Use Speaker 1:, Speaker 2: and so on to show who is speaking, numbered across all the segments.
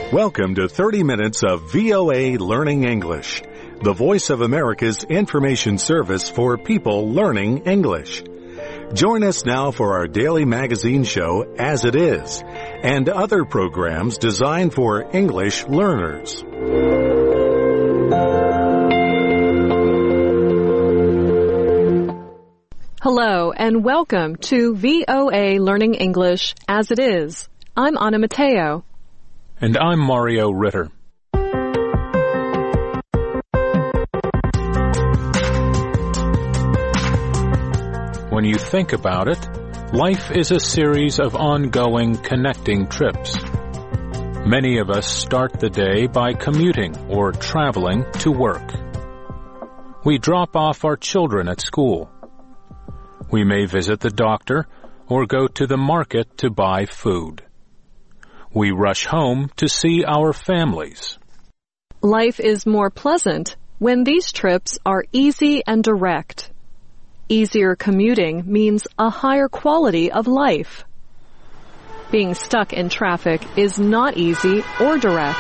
Speaker 1: Welcome to 30 minutes of VOA Learning English, the voice of America's information service for people learning English. Join us now for our daily magazine show, As It Is, and other programs designed for English learners.
Speaker 2: Hello, and welcome to VOA Learning English, As It Is. I'm Anna Mateo.
Speaker 3: And I'm Mario Ritter. When you think about it, life is a series of ongoing connecting trips. Many of us start the day by commuting or traveling to work. We drop off our children at school. We may visit the doctor or go to the market to buy food. We rush home to see our families.
Speaker 2: Life is more pleasant when these trips are easy and direct. Easier commuting means a higher quality of life. Being stuck in traffic is not easy or direct.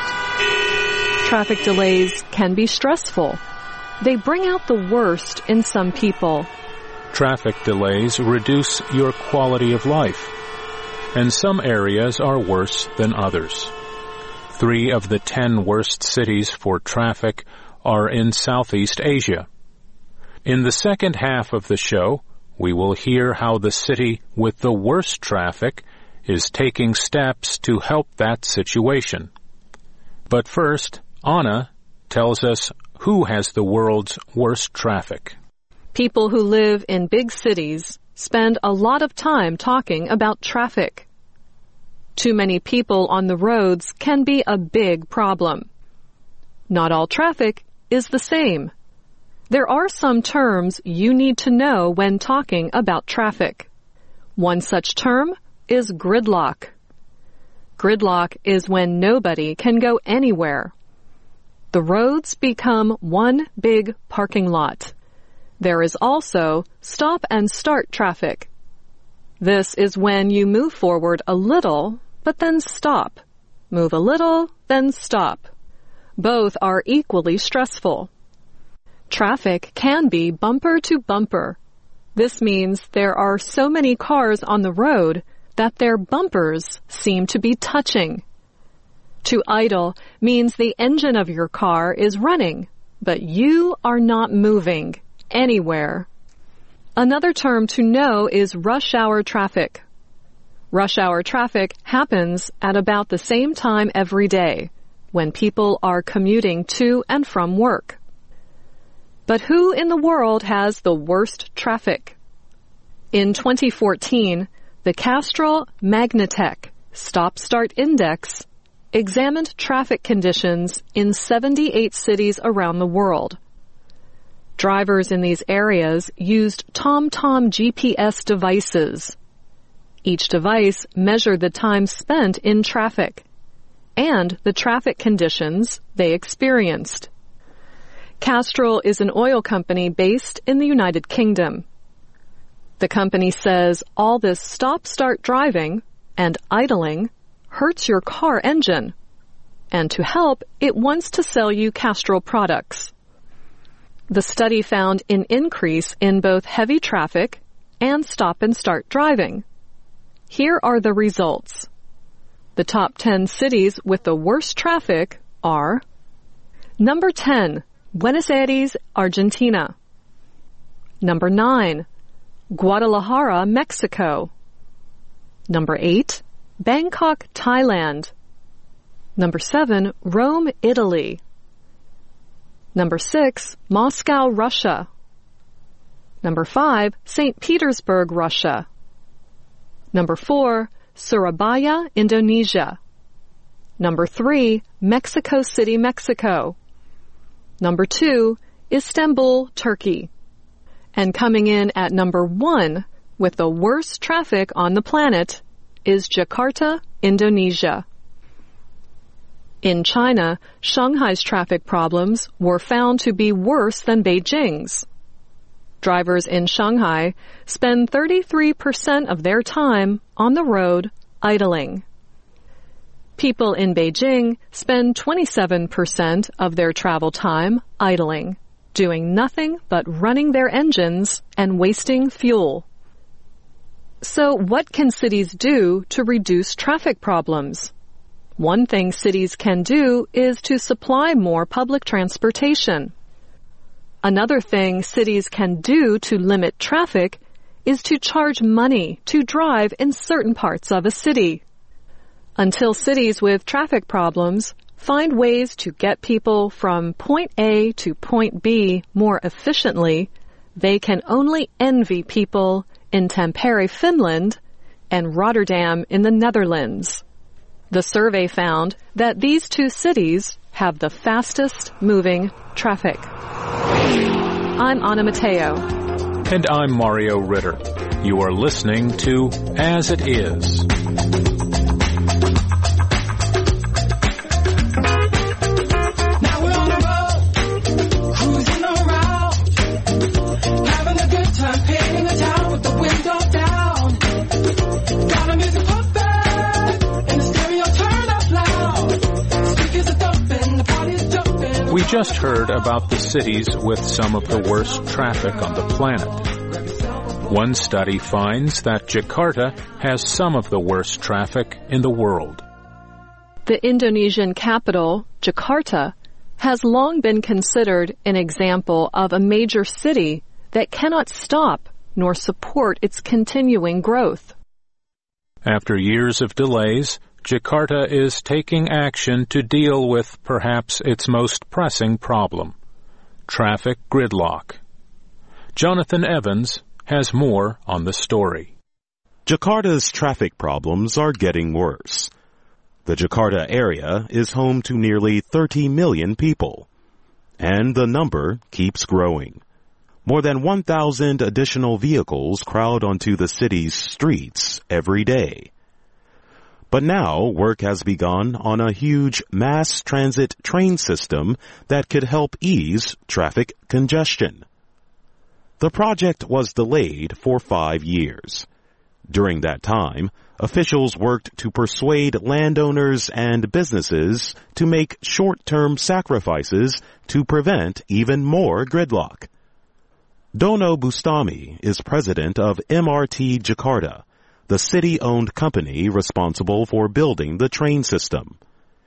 Speaker 2: Traffic delays can be stressful. They bring out the worst in some people.
Speaker 3: Traffic delays reduce your quality of life, and some areas are worse than others. 3 of the 10 worst cities for traffic are in Southeast Asia. In the second half of the show, we will hear how the city with the worst traffic is taking steps to help that situation. But first, Anna tells us who has the world's worst traffic.
Speaker 2: People who live in big cities spend a lot of time talking about traffic. Too many people on the roads can be a big problem. Not all traffic is the same. There are some terms you need to know when talking about traffic. One such term is gridlock. Gridlock is when nobody can go anywhere. The roads become one big parking lot. There is also stop and start traffic. This is when you move forward a little, but then stop. Move a little, then stop. Both are equally stressful. Traffic can be bumper to bumper. This means there are so many cars on the road that their bumpers seem to be touching. To idle means the engine of your car is running, but you are not moving anywhere. Another term to know is rush hour traffic. Rush hour traffic happens at about the same time every day, when people are commuting to and from work. But who in the world has the worst traffic? In 2014, the Castrol Magnetec Stop-Start Index examined traffic conditions in 78 cities around the world. Drivers in these areas used TomTom GPS devices. Each device measured the time spent in traffic and the traffic conditions they experienced. Castrol is an oil company based in the United Kingdom. The company says all this stop-start driving and idling hurts your car engine, and to help, it wants to sell you Castrol products. The study found an increase in both heavy traffic and stop-and-start driving. Here are the results. The top 10 cities with the worst traffic are: Number 10, Buenos Aires, Argentina. Number 9, Guadalajara, Mexico. Number 8, Bangkok, Thailand. Number 7, Rome, Italy. Number 6, Moscow, Russia. Number 5, St. Petersburg, Russia. Number 4, Surabaya, Indonesia. Number 3, Mexico City, Mexico. Number 2, Istanbul, Turkey. And coming in at number 1 with the worst traffic on the planet is Jakarta, Indonesia. In China, Shanghai's traffic problems were found to be worse than Beijing's. Drivers in Shanghai spend 33% of their time on the road idling. People in Beijing spend 27% of their travel time idling, doing nothing but running their engines and wasting fuel. So what can cities do to reduce traffic problems? One thing cities can do is to supply more public transportation. Another thing cities can do to limit traffic is to charge money to drive in certain parts of a city. Until cities with traffic problems find ways to get people from point A to point B more efficiently, they can only envy people in Tampere, Finland, and Rotterdam in the Netherlands. The survey found that these two cities have the fastest moving traffic. I'm Anna Matteo.
Speaker 3: And I'm Mario Ritter. You are listening to As It Is.
Speaker 4: Now we're on the road, cruising around, having a good time, painting the town with the window down. Got a music pumping, and the stereo turned up loud. Speakers are thumping, the party's jumping.
Speaker 3: We just heard about the cities with some of the worst traffic on the planet. One study finds that Jakarta has some of the worst traffic in the world.
Speaker 2: The Indonesian capital, Jakarta, has long been considered an example of a major city that cannot stop nor support its continuing growth.
Speaker 3: After years of delays, Jakarta is taking action to deal with perhaps its most pressing problem, traffic gridlock. Jonathan Evans has more on the story.
Speaker 5: Jakarta's traffic problems are getting worse. The Jakarta area is home to nearly 30 million people, and the number keeps growing. More than 1,000 additional vehicles crowd onto the city's streets every day. But now work has begun on a huge mass transit train system that could help ease traffic congestion. The project was delayed for 5 years. During that time, officials worked to persuade landowners and businesses to make short-term sacrifices to prevent even more gridlock. Dono Bustami is president of MRT Jakarta, the city-owned company responsible for building the train system.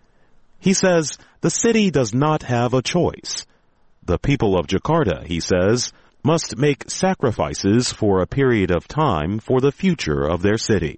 Speaker 5: He says the city does not have a choice. The people of Jakarta, he says, must make sacrifices for a period of time for the future of their city.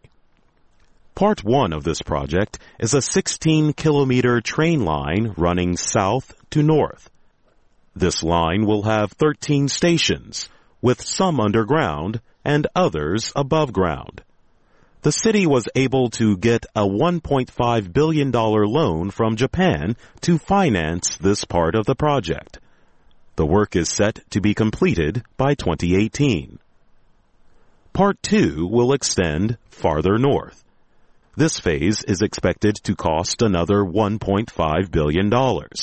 Speaker 5: Part 1 of this project is a 16-kilometer train line running south to north. This line will have 13 stations, with some underground and others above ground. The city was able to get a $1.5 billion loan from Japan to finance this part of the project. The work is set to be completed by 2018. Part 2 will extend farther north. This phase is expected to cost another $1.5 billion.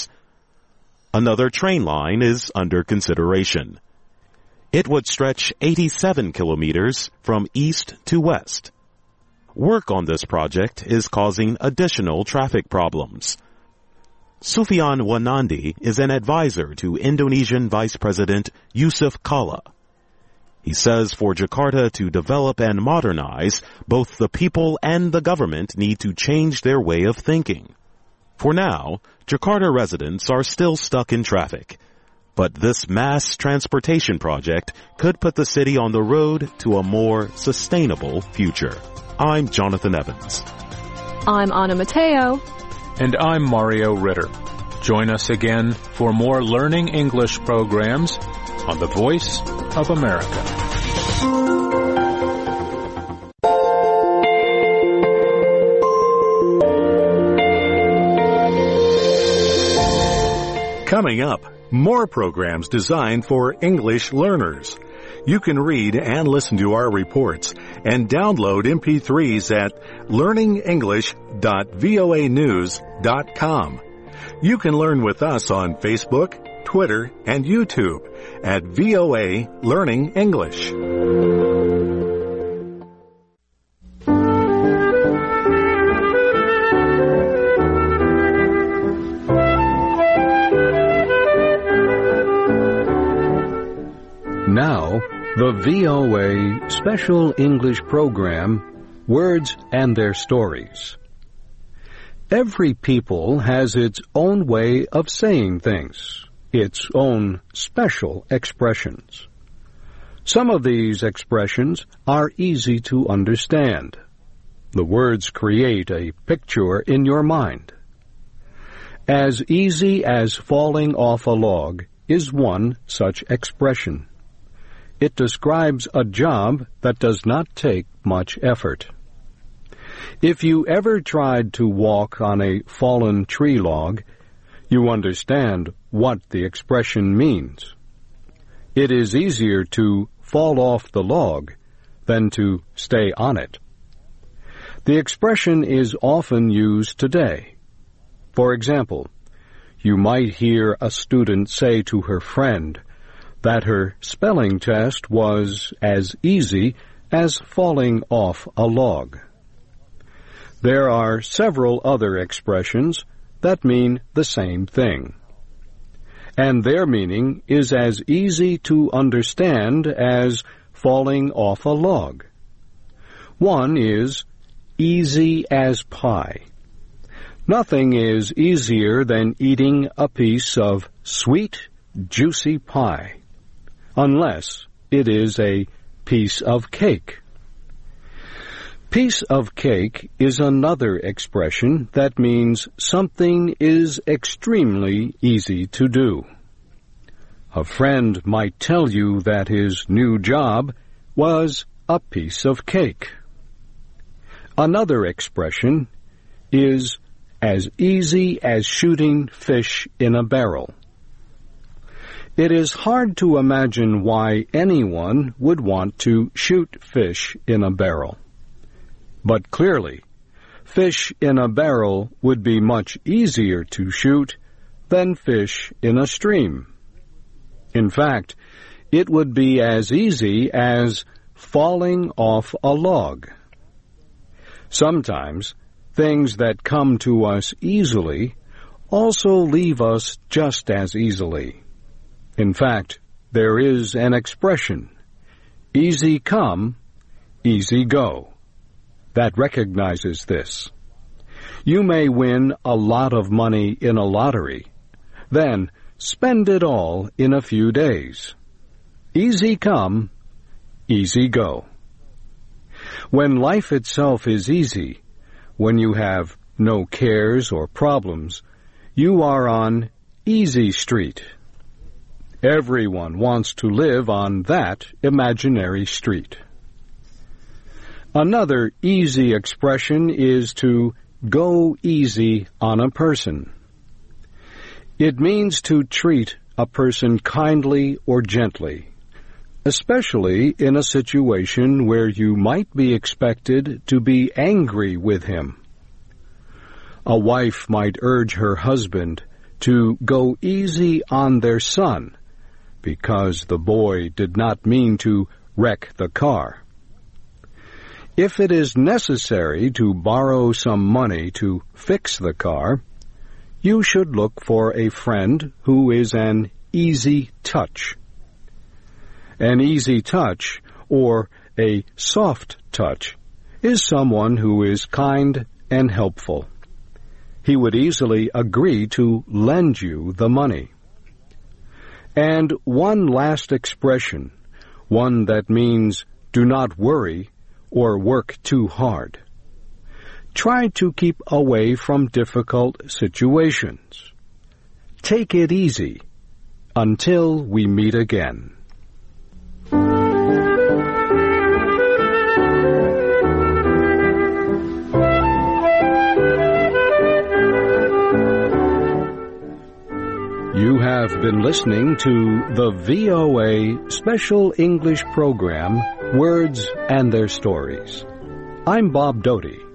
Speaker 5: Another train line is under consideration. It would stretch 87 kilometers from east to west. Work on this project is causing additional traffic problems. Sufian Wanandi is an advisor to Indonesian Vice President Yusuf Kalla. He says for Jakarta to develop and modernize, both the people and the government need to change their way of thinking. For now, Jakarta residents are still stuck in traffic. But this mass transportation project could put the city on the road to a more sustainable future. I'm Jonathan Evans.
Speaker 2: I'm Anna Matteo.
Speaker 3: And I'm Mario Ritter. Join us again for more Learning English programs on the Voice of America.
Speaker 1: Coming up, more programs designed for English learners. You can read and listen to our reports and download MP3s at learningenglish.voanews.com. You can learn with us on Facebook, Twitter, and YouTube at VOA Learning English.
Speaker 6: The VOA Special English Program, Words and Their Stories. Every people has its own way of saying things, its own special expressions. Some of these expressions are easy to understand. The words create a picture in your mind. As easy as falling off a log is one such expression. It describes a job that does not take much effort. If you ever tried to walk on a fallen tree log, you understand what the expression means. It is easier to fall off the log than to stay on it. The expression is often used today. For example, you might hear a student say to her friend that her spelling test was as easy as falling off a log. There are several other expressions that mean the same thing, and their meaning is as easy to understand as falling off a log. One is easy as pie. Nothing is easier than eating a piece of sweet, juicy pie, unless it is a piece of cake. Piece of cake is another expression that means something is extremely easy to do. A friend might tell you that his new job was a piece of cake. Another expression is as easy as shooting fish in a barrel. It is hard to imagine why anyone would want to shoot fish in a barrel. But clearly, fish in a barrel would be much easier to shoot than fish in a stream. In fact, it would be as easy as falling off a log. Sometimes, things that come to us easily also leave us just as easily. In fact, there is an expression, easy come, easy go, that recognizes this. You may win a lot of money in a lottery, then spend it all in a few days. Easy come, easy go. When life itself is easy, when you have no cares or problems, you are on easy street. Everyone wants to live on that imaginary street. Another easy expression is to go easy on a person. It means to treat a person kindly or gently, especially in a situation where you might be expected to be angry with him. A wife might urge her husband to go easy on their son because the boy did not mean to wreck the car. If it is necessary to borrow some money to fix the car, you should look for a friend who is an easy touch. An easy touch, or a soft touch, is someone who is kind and helpful. He would easily agree to lend you the money. And one last expression, one that means do not worry or work too hard. Try to keep away from difficult situations. Take it easy until we meet again. You have been listening to the VOA Special English Program, Words and Their Stories. I'm Bob Doty.